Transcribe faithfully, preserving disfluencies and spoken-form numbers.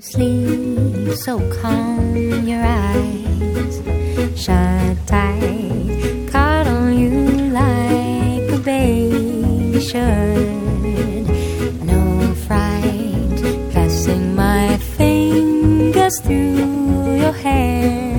sleep so calm, your eyes shut tight, cuddle you like a baby should. No fright, passing my fingers through your hair.